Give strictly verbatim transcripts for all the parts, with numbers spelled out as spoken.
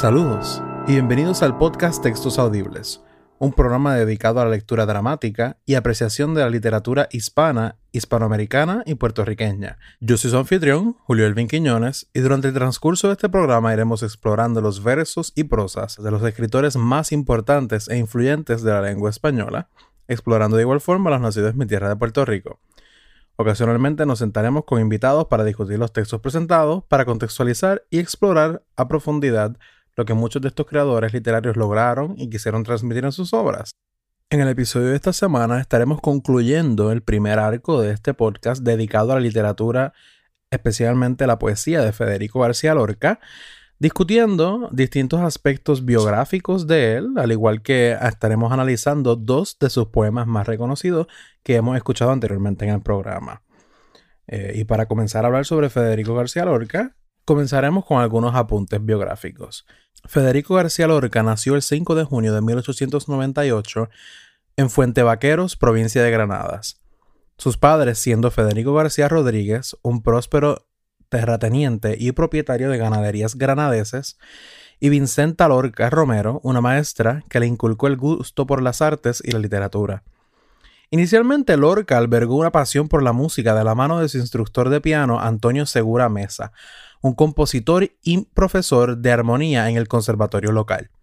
Saludos y bienvenidos al podcast Textos Audibles, un programa dedicado a la lectura dramática y apreciación de la literatura hispana, hispanoamericana y puertorriqueña. Yo soy su anfitrión, Julio Elvin Quiñones, y durante el transcurso de este programa iremos explorando los versos y prosas de los escritores más importantes e influyentes de la lengua española, explorando de igual forma los nacidos en mi tierra de Puerto Rico. Ocasionalmente nos sentaremos con invitados para discutir los textos presentados, para contextualizar y explorar a profundidad lo que muchos de estos creadores literarios lograron y quisieron transmitir en sus obras. En el episodio de esta semana estaremos concluyendo el primer arco de este podcast dedicado a la literatura, especialmente la poesía de Federico García Lorca, discutiendo distintos aspectos biográficos de él, al igual que estaremos analizando dos de sus poemas más reconocidos que hemos escuchado anteriormente en el programa. Eh, y para comenzar a hablar sobre Federico García Lorca, comenzaremos con algunos apuntes biográficos. Federico García Lorca nació el cinco de junio de mil ochocientos noventa y ocho en Fuentevaqueros, provincia de Granadas. Sus padres, siendo Federico García Rodríguez, un próspero terrateniente y propietario de ganaderías granadeses, y Vincenta Lorca Romero, una maestra que le inculcó el gusto por las artes y la literatura. Inicialmente, Lorca albergó una pasión por la música de la mano de su instructor de piano, Antonio Segura Mesa, un compositor y profesor de armonía en el conservatorio local.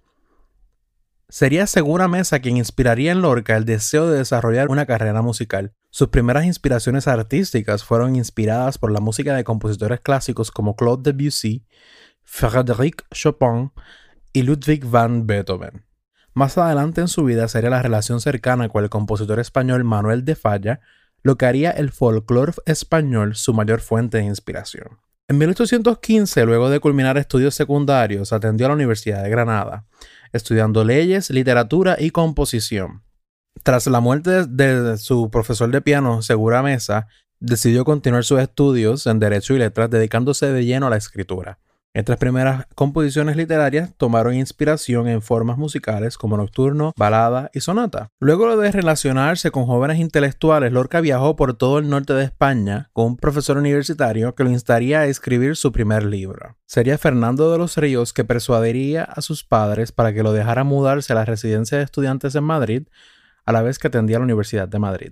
Sería Segura Mesa quien inspiraría en Lorca el deseo de desarrollar una carrera musical. Sus primeras inspiraciones artísticas fueron inspiradas por la música de compositores clásicos como Claude Debussy, Frédéric Chopin y Ludwig van Beethoven. Más adelante en su vida sería la relación cercana con el compositor español Manuel de Falla, lo que haría el folclore español su mayor fuente de inspiración. En mil ochocientos quince, luego de culminar estudios secundarios, atendió a la Universidad de Granada, estudiando leyes, literatura y composición. Tras la muerte de, de su profesor de piano, Segura Mesa, decidió continuar sus estudios en Derecho y Letras, dedicándose de lleno a la escritura. Estas primeras composiciones literarias tomaron inspiración en formas musicales como nocturno, balada y sonata. Luego de relacionarse con jóvenes intelectuales, Lorca viajó por todo el norte de España con un profesor universitario que lo instaría a escribir su primer libro. Sería Fernando de los Ríos que persuadiría a sus padres para que lo dejara mudarse a la residencia de estudiantes en Madrid, a la vez que atendía a la Universidad de Madrid.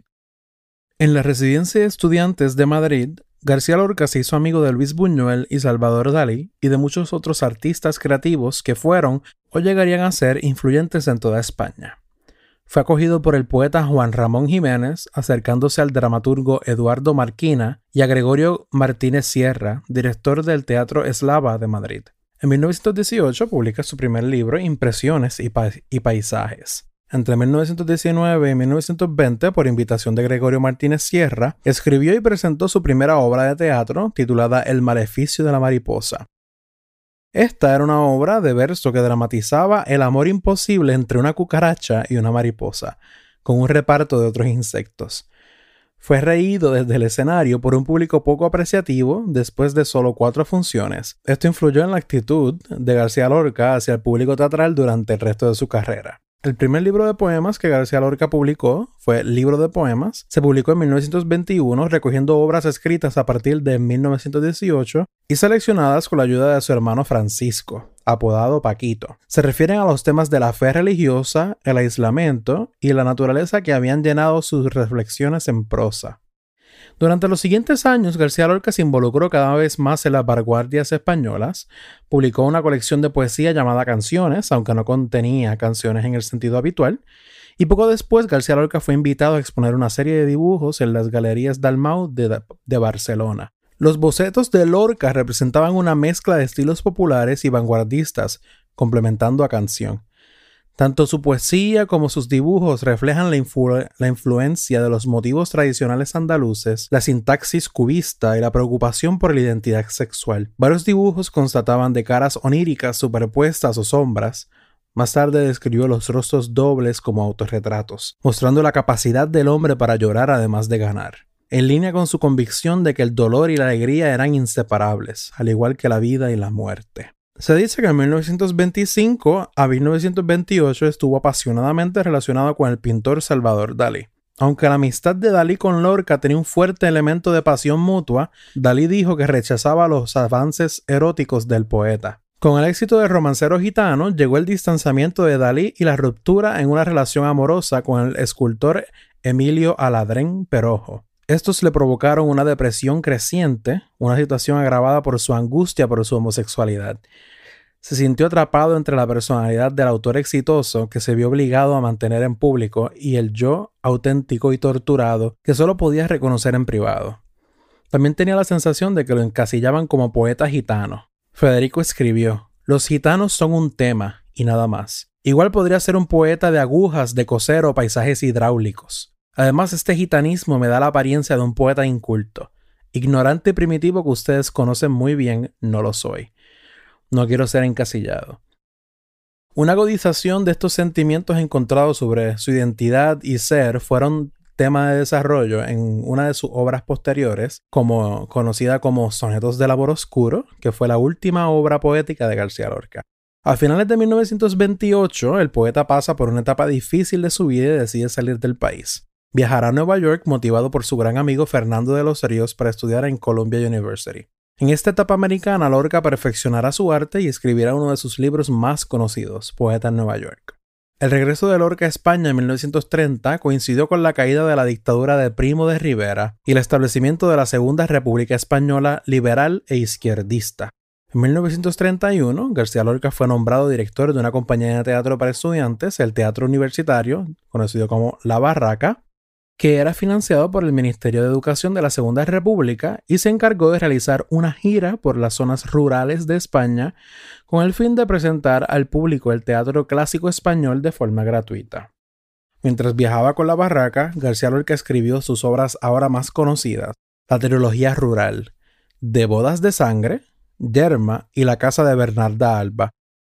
En la residencia de estudiantes de Madrid, García Lorca se hizo amigo de Luis Buñuel y Salvador Dalí y de muchos otros artistas creativos que fueron o llegarían a ser influyentes en toda España. Fue acogido por el poeta Juan Ramón Jiménez, acercándose al dramaturgo Eduardo Marquina y a Gregorio Martínez Sierra, director del Teatro Eslava de Madrid. En mil novecientos dieciocho publica su primer libro, Impresiones y, pa- y Paisajes. Entre mil novecientos diecinueve y mil novecientos veinte, por invitación de Gregorio Martínez Sierra, escribió y presentó su primera obra de teatro titulada El maleficio de la mariposa. Esta era una obra de verso que dramatizaba el amor imposible entre una cucaracha y una mariposa, con un reparto de otros insectos. Fue reído desde el escenario por un público poco apreciativo después de solo cuatro funciones. Esto influyó en la actitud de García Lorca hacia el público teatral durante el resto de su carrera. El primer libro de poemas que García Lorca publicó fue Libro de Poemas. Se publicó en mil novecientos veintiuno, recogiendo obras escritas a partir de mil novecientos dieciocho y seleccionadas con la ayuda de su hermano Francisco, apodado Paquito. Se refieren a los temas de la fe religiosa, el aislamiento y la naturaleza que habían llenado sus reflexiones en prosa. Durante los siguientes años, García Lorca se involucró cada vez más en las vanguardias españolas. Publicó una colección de poesía llamada Canciones, aunque no contenía canciones en el sentido habitual. Y poco después, García Lorca fue invitado a exponer una serie de dibujos en las galerías Dalmau de, de Barcelona. Los bocetos de Lorca representaban una mezcla de estilos populares y vanguardistas, complementando a canción. Tanto su poesía como sus dibujos reflejan la, influ- la influencia de los motivos tradicionales andaluces, la sintaxis cubista y la preocupación por la identidad sexual. Varios dibujos constataban de caras oníricas superpuestas o sombras. Más tarde describió los rostros dobles como autorretratos, mostrando la capacidad del hombre para llorar además de ganar, en línea con su convicción de que el dolor y la alegría eran inseparables, al igual que la vida y la muerte. Se dice que en mil novecientos veinticinco a mil novecientos veintiocho estuvo apasionadamente relacionado con el pintor Salvador Dalí. Aunque la amistad de Dalí con Lorca tenía un fuerte elemento de pasión mutua, Dalí dijo que rechazaba los avances eróticos del poeta. Con el éxito de Romancero Gitano, llegó el distanciamiento de Dalí y la ruptura en una relación amorosa con el escultor Emilio Aladrén Perojo. Estos le provocaron una depresión creciente, una situación agravada por su angustia por su homosexualidad. Se sintió atrapado entre la personalidad del autor exitoso que se vio obligado a mantener en público y el yo auténtico y torturado que solo podía reconocer en privado. También tenía la sensación de que lo encasillaban como poeta gitano. Federico escribió: «Los gitanos son un tema y nada más. Igual podría ser un poeta de agujas, de coser o paisajes hidráulicos. Además, este gitanismo me da la apariencia de un poeta inculto. Ignorante y primitivo que ustedes conocen muy bien, no lo soy. No quiero ser encasillado». Una agudización de estos sentimientos encontrados sobre su identidad y ser fueron tema de desarrollo en una de sus obras posteriores, como, conocida como Sonetos de Labor Oscuro, que fue la última obra poética de García Lorca. A finales de mil novecientos veintiocho, el poeta pasa por una etapa difícil de su vida y decide salir del país. Viajará a Nueva York motivado por su gran amigo Fernando de los Ríos para estudiar en Columbia University. En esta etapa americana, Lorca perfeccionará su arte y escribirá uno de sus libros más conocidos, Poeta en Nueva York. El regreso de Lorca a España en mil novecientos treinta coincidió con la caída de la dictadura de Primo de Rivera y el establecimiento de la Segunda República Española liberal e izquierdista. En mil novecientos treinta y uno, García Lorca fue nombrado director de una compañía de teatro para estudiantes, el Teatro Universitario, conocido como La Barraca, que era financiado por el Ministerio de Educación de la Segunda República y se encargó de realizar una gira por las zonas rurales de España con el fin de presentar al público el teatro clásico español de forma gratuita. Mientras viajaba con La Barraca, García Lorca escribió sus obras ahora más conocidas, la trilogía rural, De Bodas de Sangre, Yerma y La Casa de Bernarda Alba,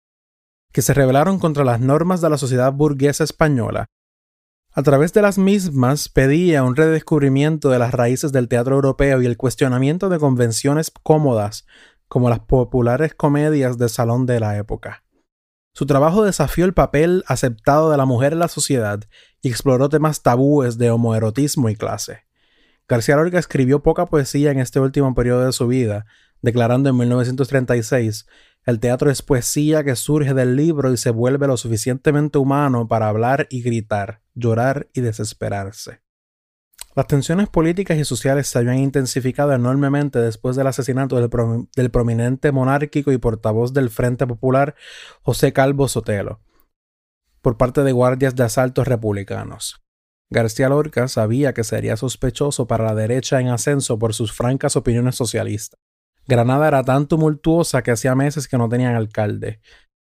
que se rebelaron contra las normas de la sociedad burguesa española. A través de las mismas pedía un redescubrimiento de las raíces del teatro europeo y el cuestionamiento de convenciones cómodas como las populares comedias de salón de la época. Su trabajo desafió el papel aceptado de la mujer en la sociedad y exploró temas tabúes de homoerotismo y clase. García Lorca escribió poca poesía en este último periodo de su vida, declarando en mil novecientos treinta y seis: «El teatro es poesía que surge del libro y se vuelve lo suficientemente humano para hablar y gritar, llorar y desesperarse». Las tensiones políticas y sociales se habían intensificado enormemente después del asesinato del, prom- del prominente monárquico y portavoz del Frente Popular José Calvo Sotelo, por parte de guardias de asalto republicanos. García Lorca sabía que sería sospechoso para la derecha en ascenso por sus francas opiniones socialistas. Granada era tan tumultuosa que hacía meses que no tenían alcalde,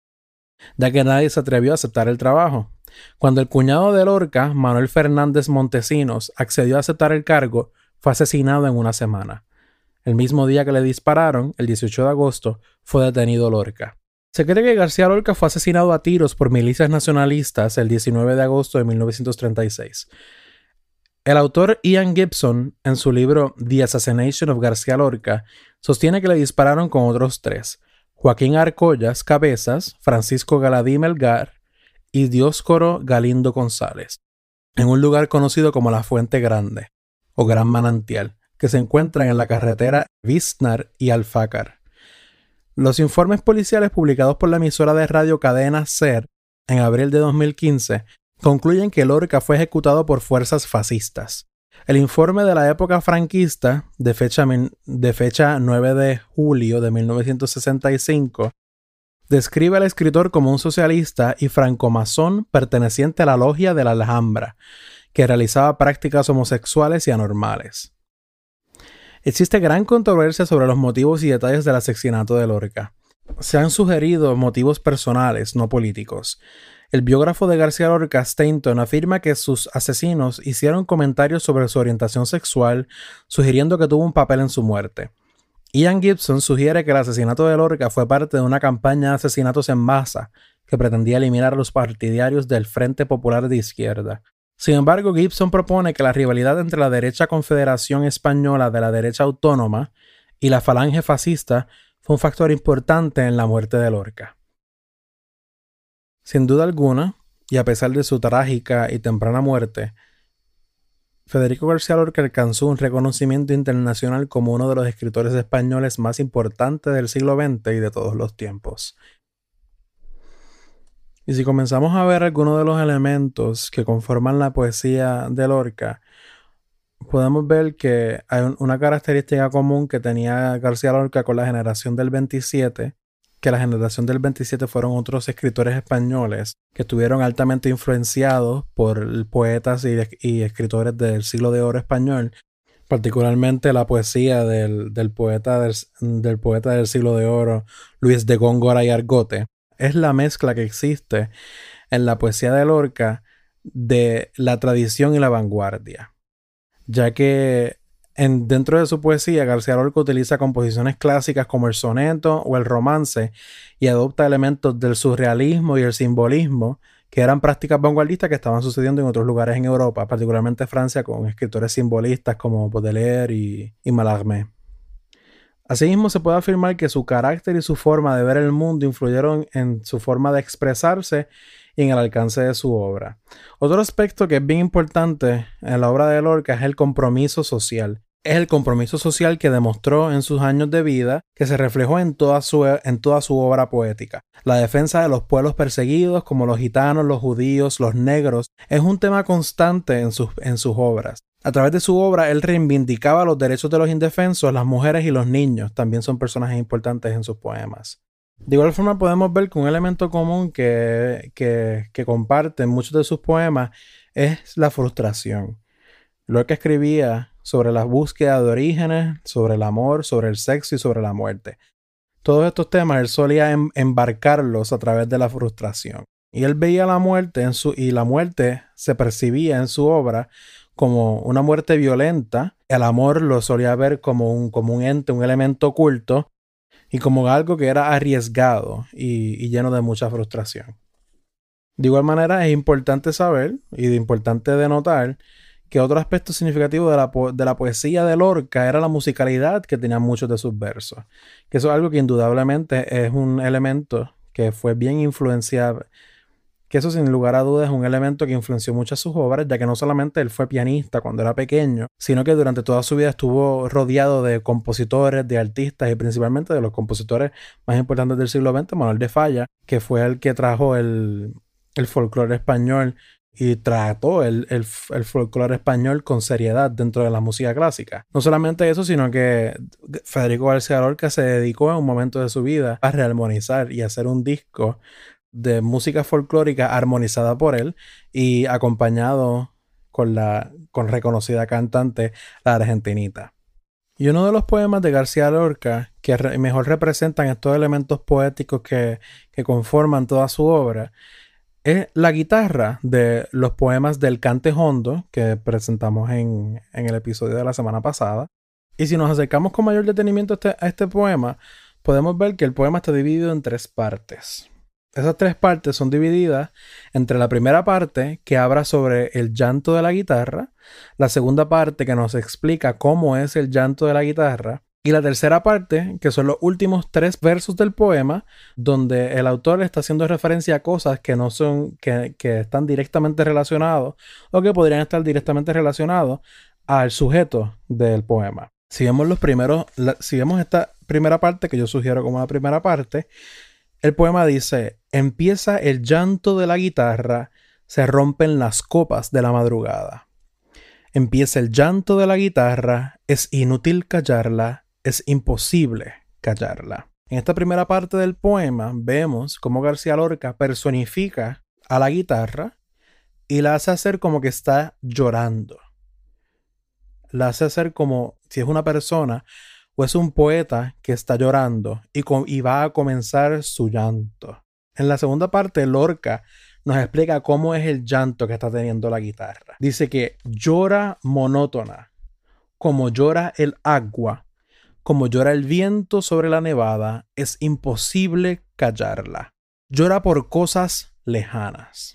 ya que nadie se atrevió a aceptar el trabajo. Cuando el cuñado de Lorca, Manuel Fernández Montesinos, accedió a aceptar el cargo, fue asesinado en una semana. El mismo día que le dispararon, el dieciocho de agosto, fue detenido Lorca. Se cree que García Lorca fue asesinado a tiros por milicias nacionalistas el diecinueve de agosto de mil novecientos treinta y seis. El autor Ian Gibson, en su libro The Assassination of García Lorca, sostiene que le dispararon con otros tres: Joaquín Arcollas Cabezas, Francisco Galadí Melgar y Dioscoro Galindo González, en un lugar conocido como la Fuente Grande, o Gran Manantial, que se encuentra en la carretera Víznar y Alfácar. Los informes policiales publicados por la emisora de radio Cadena SER en abril de dos mil quince concluyen que Lorca fue ejecutado por fuerzas fascistas. El informe de la época franquista, de fecha, de fecha nueve de julio de mil novecientos sesenta y cinco, describe al escritor como un socialista y francomasón perteneciente a la logia de la Alhambra, que realizaba prácticas homosexuales y anormales. Existe gran controversia sobre los motivos y detalles del asesinato de Lorca. Se han sugerido motivos personales, no políticos. El biógrafo de García Lorca, Stanton, afirma que sus asesinos hicieron comentarios sobre su orientación sexual, sugiriendo que tuvo un papel en su muerte. Ian Gibson sugiere que el asesinato de Lorca fue parte de una campaña de asesinatos en masa que pretendía eliminar a los partidarios del Frente Popular de Izquierda. Sin embargo, Gibson propone que la rivalidad entre la derecha Confederación Española de la derecha autónoma y la falange fascista fue un factor importante en la muerte de Lorca. Sin duda alguna, y a pesar de su trágica y temprana muerte, Federico García Lorca alcanzó un reconocimiento internacional como uno de los escritores españoles más importantes del siglo veinte y de todos los tiempos. Y si comenzamos a ver algunos de los elementos que conforman la poesía de Lorca, podemos ver que hay una característica común que tenía García Lorca con la generación del veintisiete, que la generación del veintisiete fueron otros escritores españoles que estuvieron altamente influenciados por poetas y, y escritores del siglo de oro español, particularmente la poesía del, del, poeta del, del poeta del siglo de oro Luis de Góngora y Argote. Es la mezcla que existe en la poesía de Lorca de la tradición y la vanguardia, ya que En, dentro de su poesía, García Lorca utiliza composiciones clásicas como el soneto o el romance y adopta elementos del surrealismo y el simbolismo, que eran prácticas vanguardistas que estaban sucediendo en otros lugares en Europa, particularmente Francia, con escritores simbolistas como Baudelaire y, y Mallarmé. Asimismo, se puede afirmar que su carácter y su forma de ver el mundo influyeron en su forma de expresarse y en el alcance de su obra. Otro aspecto que es bien importante en la obra de Lorca es el compromiso social. Es el compromiso social que demostró en sus años de vida, que se reflejó en toda su, en toda su obra poética. La defensa de los pueblos perseguidos, como los gitanos, los judíos, los negros, es un tema constante en sus, en sus obras. A través de su obra, él reivindicaba los derechos de los indefensos, las mujeres y los niños. También son personajes importantes en sus poemas. De igual forma, podemos ver que un elemento común que, que, que comparten muchos de sus poemas es la frustración. Lorca escribía sobre la búsqueda de orígenes, sobre el amor, sobre el sexo y sobre la muerte. Todos estos temas él solía em- embarcarlos a través de la frustración. Y él veía la muerte en su, y la muerte se percibía en su obra como una muerte violenta. El amor lo solía ver como un, como un ente, un elemento oculto, y como algo que era arriesgado y, y lleno de mucha frustración. De igual manera, es importante saber y de importante denotar que otro aspecto significativo de la, po- de la poesía de Lorca era la musicalidad que tenían muchos de sus versos. Que eso es algo que indudablemente es un elemento que fue bien influenciado, que eso sin lugar a dudas es un elemento que influenció mucho a sus obras, ya que no solamente él fue pianista cuando era pequeño, sino que durante toda su vida estuvo rodeado de compositores, de artistas y principalmente de los compositores más importantes del siglo veinte, Manuel de Falla, que fue el que trajo el, el folclore español y trató el, el, el folclore español con seriedad dentro de la música clásica. No solamente eso, sino que Federico García Lorca se dedicó en un momento de su vida a rearmonizar y hacer un disco de música folclórica armonizada por él y acompañado con la con reconocida cantante, la argentinita. Y uno de los poemas de García Lorca que re- mejor representan estos elementos poéticos que, que conforman toda su obra es la guitarra de los poemas del Cante Hondo que presentamos en, en el episodio de la semana pasada. Y si nos acercamos con mayor detenimiento a este, a este poema, podemos ver que el poema está dividido en tres partes. Esas tres partes son divididas entre la primera parte, que habla sobre el llanto de la guitarra, la segunda parte, que nos explica cómo es el llanto de la guitarra, y la tercera parte, que son los últimos tres versos del poema, donde el autor está haciendo referencia a cosas que no son, que, que están directamente relacionados o que podrían estar directamente relacionados al sujeto del poema. Si vemos los primeros, la, si vemos esta primera parte, que yo sugiero como la primera parte, el poema dice: empieza el llanto de la guitarra, se rompen las copas de la madrugada. Empieza el llanto de la guitarra, es inútil callarla, es imposible callarla. En esta primera parte del poema vemos cómo García Lorca personifica a la guitarra y la hace hacer como que está llorando. La hace hacer como si es una persona o es un poeta que está llorando y, com- y va a comenzar su llanto. En la segunda parte, Lorca nos explica cómo es el llanto que está teniendo la guitarra. Dice que llora monótona, como llora el agua, como llora el viento sobre la nevada, es imposible callarla. Llora por cosas lejanas.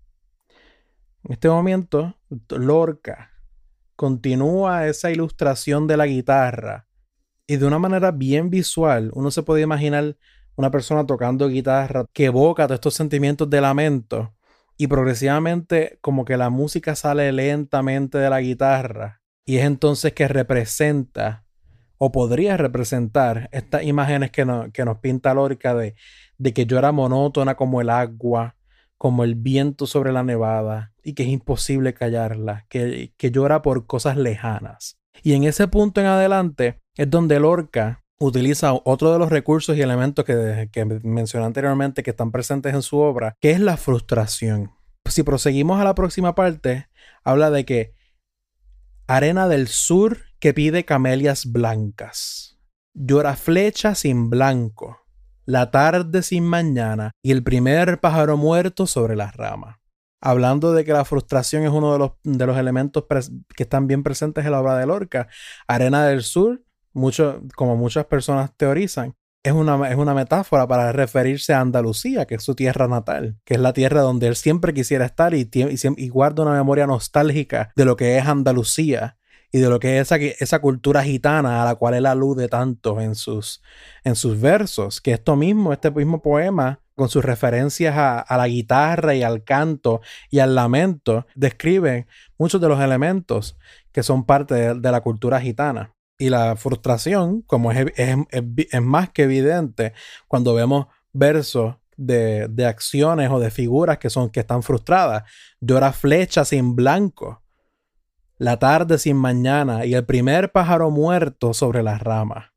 En este momento, Lorca continúa esa ilustración de la guitarra y de una manera bien visual. Uno se puede imaginar una persona tocando guitarra que evoca todos estos sentimientos de lamento y progresivamente como que la música sale lentamente de la guitarra y es entonces que representa o podría representar estas imágenes que, no, que nos pinta Lorca de, de que llora monótona como el agua, como el viento sobre la nevada y que es imposible callarla, que, que llora por cosas lejanas. Y en ese punto en adelante es donde Lorca utiliza otro de los recursos y elementos que, que mencioné anteriormente que están presentes en su obra, que es la frustración. Si proseguimos a la próxima parte, habla de que arena del sur que pide camelias blancas, llora flecha sin blanco, la tarde sin mañana y el primer pájaro muerto sobre las ramas. Hablando de que la frustración es uno de los, de los elementos que están bien presentes en la obra de Lorca, arena del sur, mucho, como muchas personas teorizan, es una, es una metáfora para referirse a Andalucía, que es su tierra natal, que es la tierra donde él siempre quisiera estar y, y, y guarda una memoria nostálgica de lo que es Andalucía y de lo que es esa, esa cultura gitana a la cual él alude tanto en sus, en sus versos, que esto mismo, este mismo poema, con sus referencias a, a la guitarra y al canto y al lamento, describen muchos de los elementos que son parte de, de la cultura gitana. Y la frustración, como es, es, es, es más que evidente cuando vemos versos de, de acciones o de figuras que, son, que están frustradas. Llora flecha sin blanco, la tarde sin mañana y el primer pájaro muerto sobre las ramas.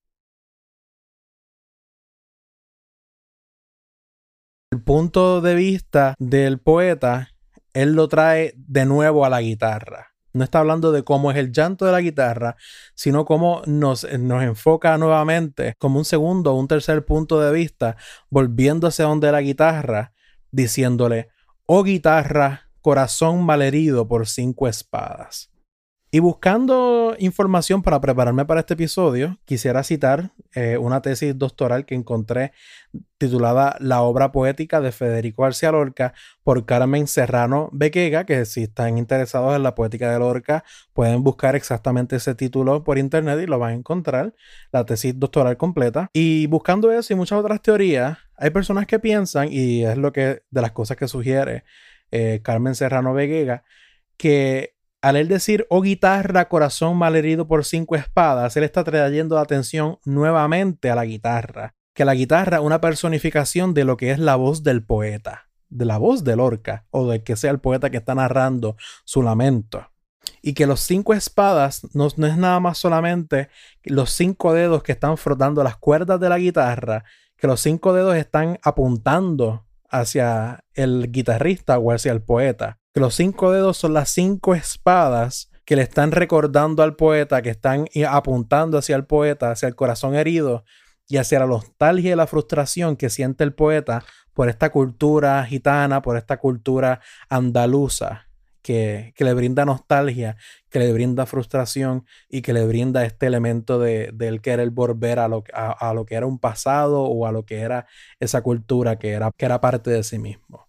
El punto de vista del poeta, él lo trae de nuevo a la guitarra. No está hablando de cómo es el llanto de la guitarra, sino cómo nos, nos enfoca nuevamente como un segundo o un tercer punto de vista, volviéndose a donde la guitarra, diciéndole, oh guitarra, corazón malherido por cinco espadas. Y buscando información para prepararme para este episodio, quisiera citar eh, una tesis doctoral que encontré titulada La obra poética de Federico García Lorca por Carmen Serrano Bequega, que si están interesados en la poética de Lorca pueden buscar exactamente ese título por internet y lo van a encontrar, la tesis doctoral completa. Y buscando eso y muchas otras teorías, hay personas que piensan, y es lo que de las cosas que sugiere eh, Carmen Serrano Bequega, que al él decir, oh guitarra, corazón malherido por cinco espadas, él está trayendo la atención nuevamente a la guitarra. Que la guitarra es una personificación de lo que es la voz del poeta, de la voz de Lorca, o de que sea el poeta que está narrando su lamento. Y que los cinco espadas no, no es nada más solamente los cinco dedos que están frotando las cuerdas de la guitarra, que los cinco dedos están apuntando hacia el guitarrista o hacia el poeta. Que los cinco dedos son las cinco espadas que le están recordando al poeta, que están apuntando hacia el poeta, hacia el corazón herido y hacia la nostalgia y la frustración que siente el poeta por esta cultura gitana, por esta cultura andaluza, que, que le brinda nostalgia, que le brinda frustración y que le brinda este elemento de, de él querer volver a lo, a, a lo que era un pasado o a lo que era esa cultura que era, que era parte de sí mismo.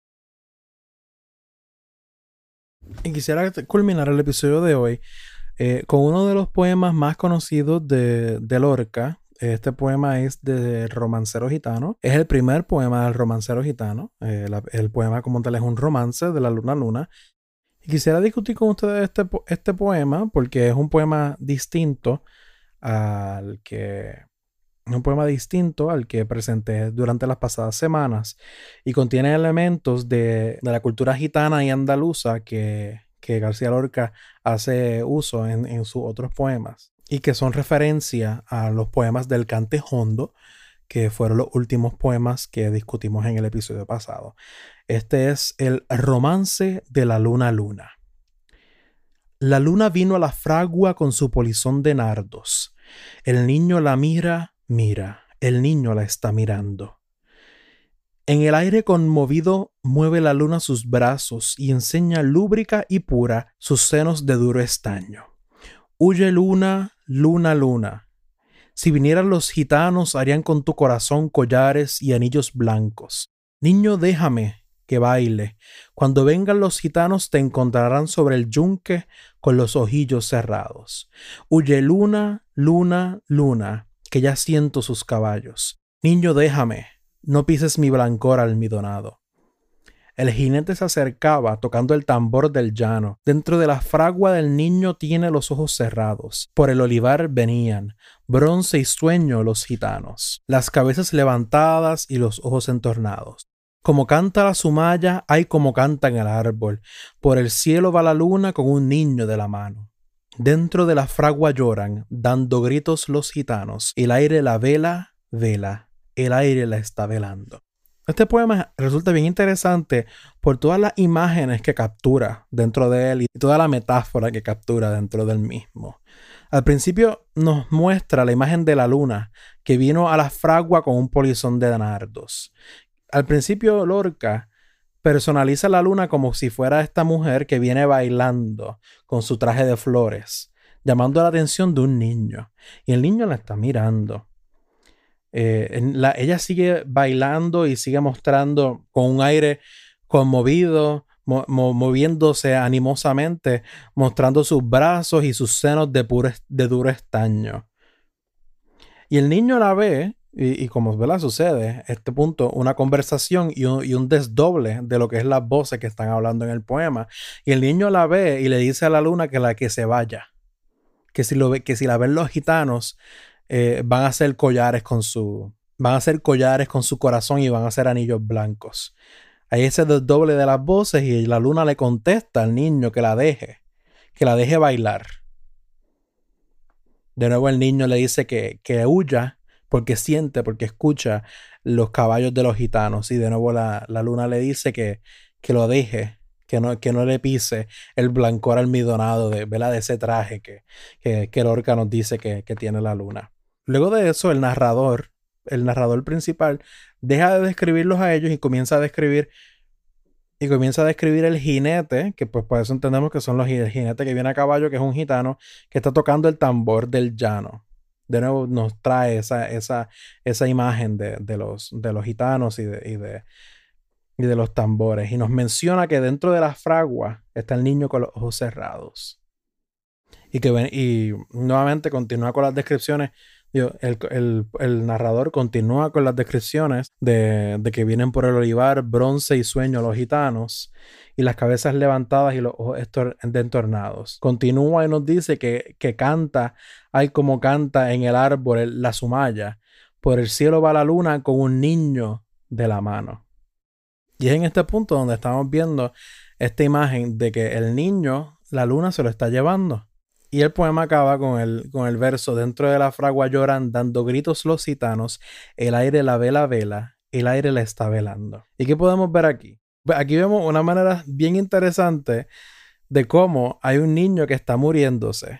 Y quisiera culminar el episodio de hoy eh, con uno de los poemas más conocidos de, de Lorca. Este poema es de Romancero Gitano. Es el primer poema del Romancero Gitano. Eh, la, el poema como tal es un romance de la luna luna. Y quisiera discutir con ustedes este, este poema porque es un poema distinto al que... un poema distinto al que presenté durante las pasadas semanas y contiene elementos de, de la cultura gitana y andaluza que, que García Lorca hace uso en, en sus otros poemas y que son referencia a los poemas del Cante Hondo, que fueron los últimos poemas que discutimos en el episodio pasado. Este es el Romance de la Luna Luna. La luna vino a la fragua con su polizón de nardos. El niño la mira, mira, el niño la está mirando. En el aire conmovido mueve la luna sus brazos y enseña lúbrica y pura sus senos de duro estaño. Huye luna, luna, luna. Si vinieran los gitanos harían con tu corazón collares y anillos blancos. Niño, déjame que baile. Cuando vengan los gitanos te encontrarán sobre el yunque con los ojillos cerrados. Huye luna, luna, luna, que ya siento sus caballos. Niño, déjame, no pises mi blancor almidonado. El jinete se acercaba tocando el tambor del llano. Dentro de la fragua del niño tiene los ojos cerrados. Por el olivar venían, bronce y sueño los gitanos, las cabezas levantadas y los ojos entornados. Como canta la sumaya, hay como canta en el árbol. Por el cielo va la luna con un niño de la mano. Dentro de la fragua lloran, dando gritos los gitanos. El aire la vela, vela. El aire la está velando. Este poema resulta bien interesante por todas las imágenes que captura dentro de él y toda la metáfora que captura dentro del mismo. Al principio nos muestra la imagen de la luna que vino a la fragua con un polizón de nardos. Al principio Lorca personaliza la luna como si fuera esta mujer que viene bailando con su traje de flores, llamando la atención de un niño. Y el niño la está mirando. Eh, la, ella sigue bailando y sigue mostrando con un aire conmovido, mo, mo, moviéndose animosamente, mostrando sus brazos y sus senos de, puro, de duro estaño. Y el niño la ve, y, y como ¿verdad? Sucede, este punto, una conversación y un, y un desdoble de lo que es las voces que están hablando en el poema. Y el niño la ve y le dice a la luna que la que se vaya, que si, lo ve, que si la ven los gitanos, eh, van a hacer collares con su, van a hacer collares con su corazón y van a hacer anillos blancos. Hay ese desdoble de las voces y la luna le contesta al niño que la deje, que la deje bailar. De nuevo el niño le dice que, que huya porque siente, porque escucha los caballos de los gitanos. Y de nuevo la, la luna le dice que, que lo deje, que no, que no le pise el blancor almidonado de, ¿verdad? De ese traje que, que, que Lorca nos dice que, que tiene la luna. Luego de eso el narrador, el narrador principal, deja de describirlos a ellos y comienza a describir Y comienza a describir el jinete, que pues por eso entendemos que son los el jinete que viene a caballo, que es un gitano, que está tocando el tambor del llano. De nuevo nos trae esa, esa, esa imagen de, de, los, de los gitanos y de, y, de, y de los tambores. Y nos menciona que dentro de la fragua está el niño con los ojos cerrados. Y que ven, y nuevamente continúa con las descripciones. El, el, el narrador continúa con las descripciones de, de que vienen por el olivar, bronce y sueño los gitanos, y las cabezas levantadas y los ojos entornados. Continúa y nos dice que, que canta, hay como canta en el árbol la sumaya, por el cielo va la luna con un niño de la mano. Y es en este punto donde estamos viendo esta imagen de que el niño, la luna se lo está llevando. Y el poema acaba con el, con el verso: dentro de la fragua lloran, dando gritos los gitanos, el aire la vela vela, el aire la está velando. ¿Y qué podemos ver aquí? Aquí vemos una manera bien interesante de cómo hay un niño que está muriéndose.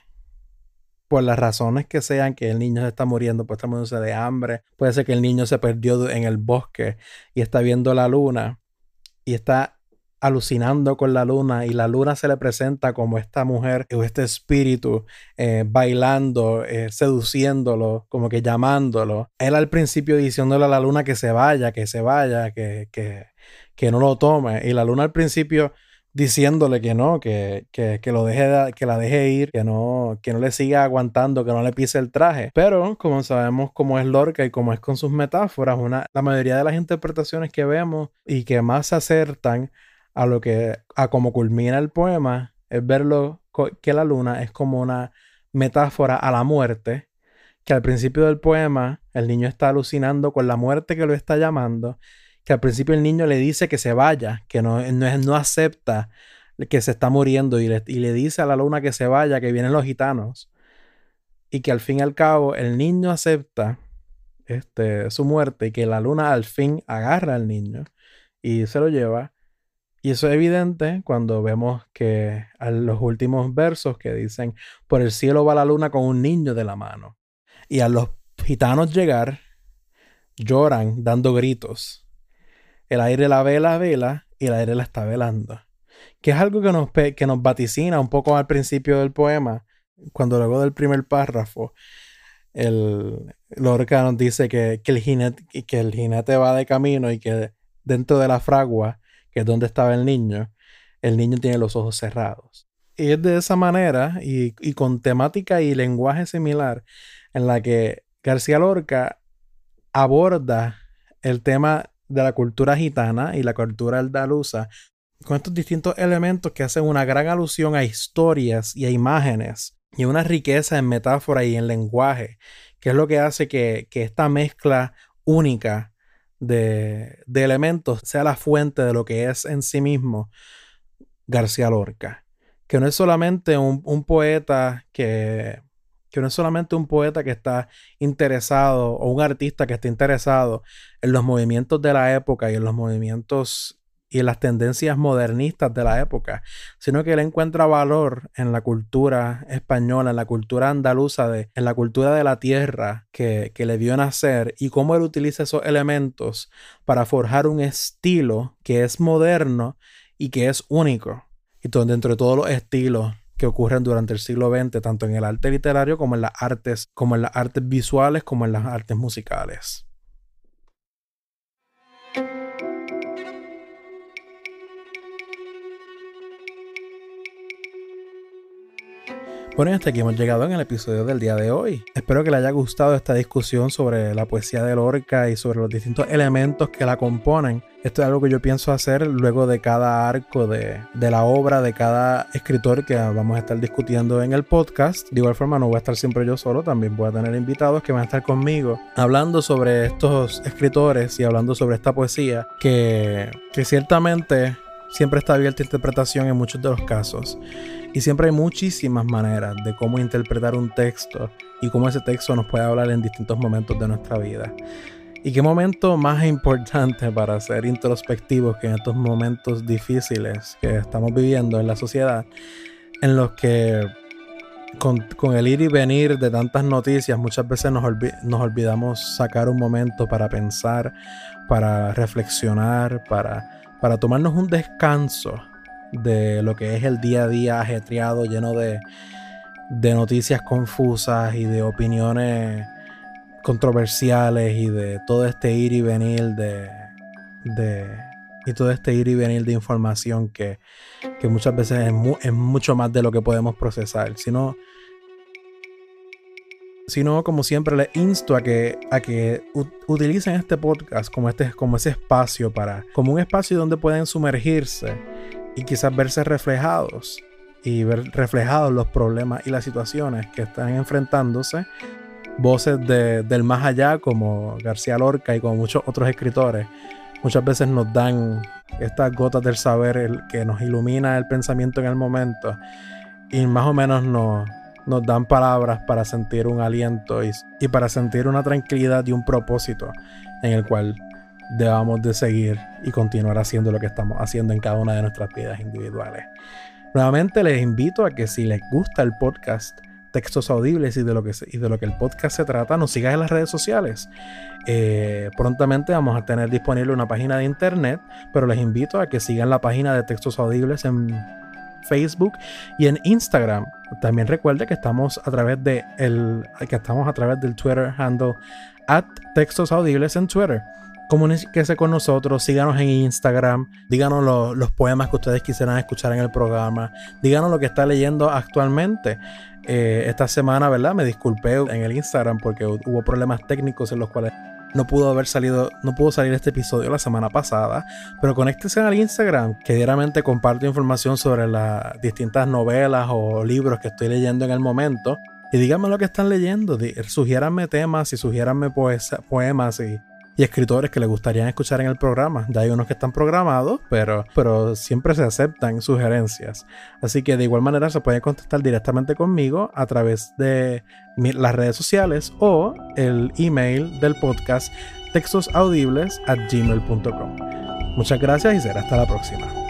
Por las razones que sean, que el niño se está muriendo, puede estar muriéndose de hambre, puede ser que el niño se perdió en el bosque y está viendo la luna y está alucinando con la luna, y la luna se le presenta como esta mujer o este espíritu eh, bailando, eh, seduciéndolo, como que llamándolo. Él al principio diciéndole a la luna que se vaya, que se vaya, que, que, que no lo tome, y la luna al principio diciéndole que no, que, que, que lo deje, que la deje ir, que no, que no le siga aguantando, que no le pise el traje. Pero como sabemos cómo es Lorca y cómo es con sus metáforas, una, la mayoría de las interpretaciones que vemos y que más se acertan a lo que, a cómo culmina el poema, es verlo que la luna es como una metáfora a la muerte, que al principio del poema el niño está alucinando con la muerte que lo está llamando, que al principio el niño le dice que se vaya, que no, no, no acepta que se está muriendo, y le, y le dice a la luna que se vaya, que vienen los gitanos, y que al fin y al cabo el niño acepta este, su muerte, y que la luna al fin agarra al niño y se lo lleva. Y eso es evidente cuando vemos que a los últimos versos que dicen: por el cielo va la luna con un niño de la mano. Y a los gitanos llegar, lloran dando gritos. El aire la vela, vela, y el aire la está velando. Que es algo que nos, que nos vaticina un poco al principio del poema, cuando luego del primer párrafo, el Lorca nos dice que, que, el jinete, que el jinete va de camino y que dentro de la fragua, que es donde estaba el niño, el niño tiene los ojos cerrados. Y es de esa manera, y, y con temática y lenguaje similar, en la que García Lorca aborda el tema de la cultura gitana y la cultura andaluza, con estos distintos elementos que hacen una gran alusión a historias y a imágenes y una riqueza en metáfora y en lenguaje, que es lo que hace que, que esta mezcla única de, de elementos sea la fuente de lo que es en sí mismo García Lorca, que no es solamente un, un poeta que, que no es solamente un poeta que está interesado o un artista que está interesado en los movimientos de la época y en los movimientos y en las tendencias modernistas de la época, sino que él encuentra valor en la cultura española, en la cultura andaluza, de, en la cultura de la tierra que, que le vio nacer, y cómo él utiliza esos elementos para forjar un estilo que es moderno y que es único. Y dentro de todos los estilos que ocurren durante el siglo veinte, tanto en el arte literario como en las artes, como en las artes visuales, como en las artes musicales. Bueno, y hasta aquí hemos llegado en el episodio del día de hoy. Espero que les haya gustado esta discusión sobre la poesía de Lorca y sobre los distintos elementos que la componen. Esto es algo que yo pienso hacer luego de cada arco de, de la obra de cada escritor que vamos a estar discutiendo en el podcast. De igual forma, no voy a estar siempre yo solo, también voy a tener invitados que van a estar conmigo hablando sobre estos escritores y hablando sobre esta poesía que, que ciertamente siempre está abierta a interpretación en muchos de los casos. Y siempre hay muchísimas maneras de cómo interpretar un texto y cómo ese texto nos puede hablar en distintos momentos de nuestra vida. Y qué momento más importante para ser introspectivos que en estos momentos difíciles que estamos viviendo en la sociedad, en los que con, con el ir y venir de tantas noticias muchas veces nos, olvid- nos olvidamos sacar un momento para pensar, para reflexionar, para, para tomarnos un descanso de lo que es el día a día ajetreado, lleno de, de noticias confusas y de opiniones controversiales y de todo este ir y venir de, de y todo este ir y venir de información que, que muchas veces es, mu- es mucho más de lo que podemos procesar, sino sino como siempre les insto a que, a que u- utilicen este podcast como, este, como ese espacio para, como un espacio donde pueden sumergirse y quizás verse reflejados y ver reflejados los problemas y las situaciones que están enfrentándose voces de, del más allá como García Lorca y como muchos otros escritores. Muchas veces nos dan estas gotas del saber el, que nos ilumina el pensamiento en el momento y más o menos nos, nos dan palabras para sentir un aliento y, y para sentir una tranquilidad y un propósito en el cual debamos de seguir y continuar haciendo lo que estamos haciendo en cada una de nuestras vidas individuales. Nuevamente les invito a que si les gusta el podcast Textos Audibles y de lo que, se, y de lo que el podcast se trata, nos sigan en las redes sociales. Eh, prontamente vamos a tener disponible una página de internet, pero les invito a que sigan la página de Textos Audibles en Facebook y en Instagram. También recuerde que estamos a través de el, que estamos a través del Twitter handle at Textos Audibles en Twitter. Comuníquese con nosotros, síganos en Instagram, díganos lo, los poemas que ustedes quisieran escuchar en el programa, díganos lo que está leyendo actualmente. Eh, esta semana, ¿verdad? Me disculpé en el Instagram porque hubo problemas técnicos en los cuales no pudo haber salido, no pudo salir este episodio la semana pasada, pero conéctense al Instagram, que diariamente comparto información sobre las distintas novelas o libros que estoy leyendo en el momento, y díganme lo que están leyendo, sugiéranme temas y sugiéranme poesa, poemas y y escritores que les gustaría escuchar en el programa. Ya hay unos que están programados, pero, pero siempre se aceptan sugerencias. Así que de igual manera se pueden contactar directamente conmigo a través de mi, las redes sociales o el email del podcast textosaudibles arroba gmail punto com. Muchas gracias y será hasta la próxima.